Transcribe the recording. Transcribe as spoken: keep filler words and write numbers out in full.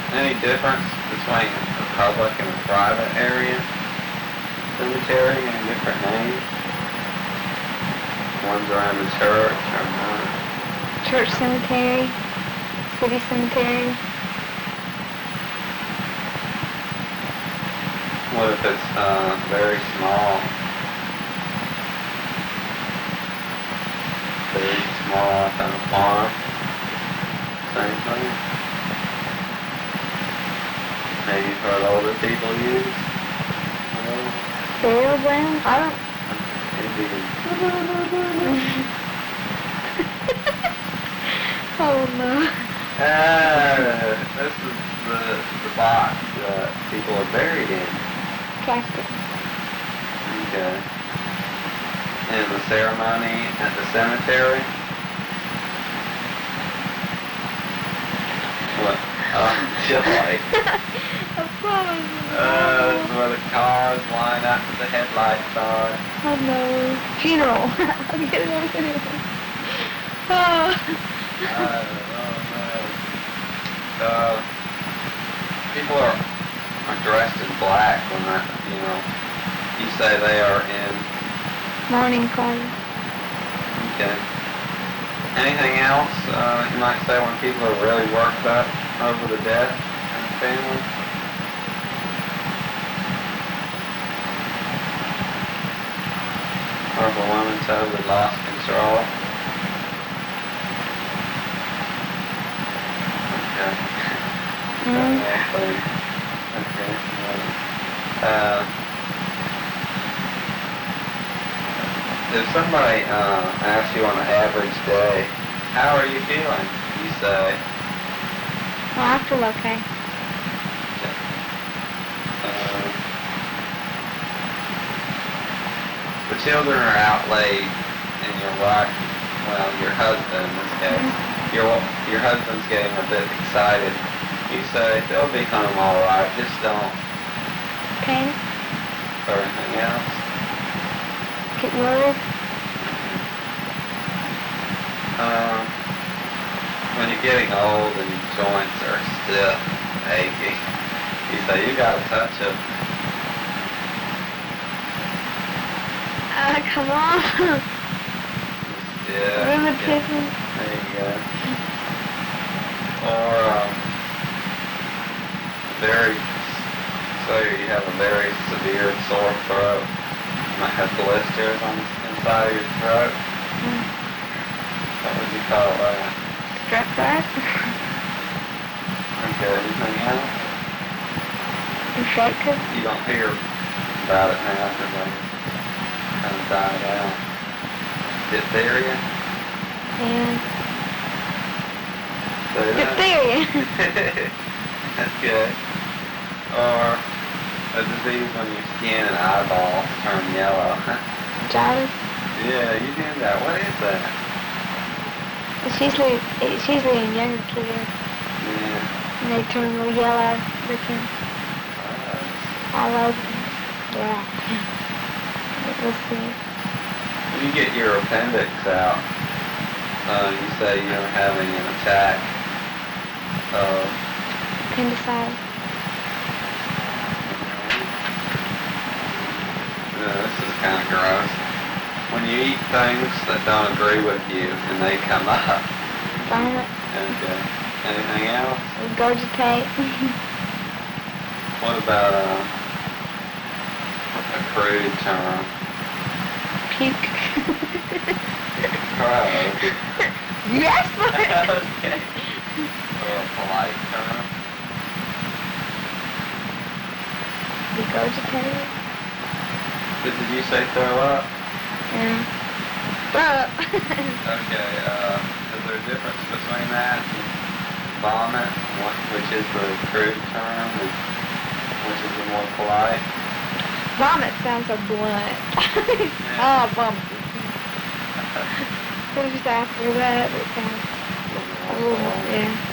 Any difference between a public and a private area cemetery? Any different names? One's around the church or not? Church cemetery, city cemetery. What if it's uh, very small? Very small, kind of farm? Same thing? Maybe for the older people use? Burial ground? I don't... Maybe. Oh no. Uh, this is the, the box that people are buried in. Casket. Okay. And the ceremony at the cemetery? What? Oh, chill like. Of course. Uh, this is where the cars line up with the headlights on. Oh no. Funeral. I'll get it on video. Oh. I don't know. Uh, people are, are dressed in black when that, you know, you say they are in. Morning clothes. Okay. Anything else uh, you might say when people are really worked up over the death in the family? Or if a woman totally lost control? Okay. Mm. Okay. Okay. Uh, if somebody uh, asks you on an average day, how are you feeling? You say, Well, I feel okay. uh, the children are out late, and your wife, well, your husband in this case, your your husband's getting a bit excited. You say, they'll be home all right, just don't. Pain? Or anything else? Get worried? Um, when you're getting old and your joints are stiff, achy, you say, you gotta touch it. Ah, uh, come on. Yeah. Rheumatism. Yeah. There you go. Or, um, very, say you have a very severe sore throat. You might have blisters on the inside of your throat. Mm. What would you call that? Strep throat? Okay, anything else? Infected? You don't hear about it now because they kind of died out. Diphtheria? Yeah. Say that. Diphtheria. That's good. Or a disease when your skin and eyeballs turn yellow. Jaundice? Yeah, you do that. What is that? It's usually, it's usually in younger kids. Yeah. And they turn real yellow. They can Uh, all over. Yeah. Let's see. when you get your appendix out, uh, you say you're having an attack of Appendicitis. Yeah, this is kind of gross. When you eat things that don't agree with you and they come up. Vomit. Okay. Anything else? Regurgitate. What about uh, a crude term? Puke. Gross. Yes! Okay. Or a polite term? Regurgitate. But did you say throw up? Yeah. Throw up. Okay, uh, is there a difference between that and vomit, what, which is the crude term, and which is the more polite? Vomit sounds so blunt. Oh, vomit. So just after that, it sounds a little more, yeah.